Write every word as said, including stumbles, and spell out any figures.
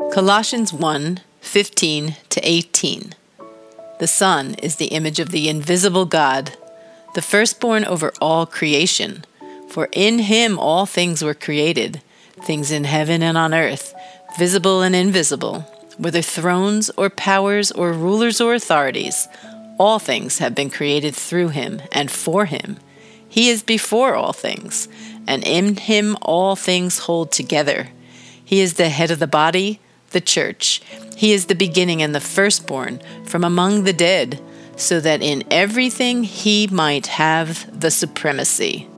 Colossians one fifteen to eighteen. The Son is the image of the invisible God, the firstborn over all creation. For in him all things were created, things in heaven and on earth, visible and invisible, whether thrones or powers or rulers or authorities. All things have been created through him and for him. He is before all things, and in him all things hold together. He is the head of the body, the church. He is the beginning and the firstborn from among the dead, so that in everything he might have the supremacy.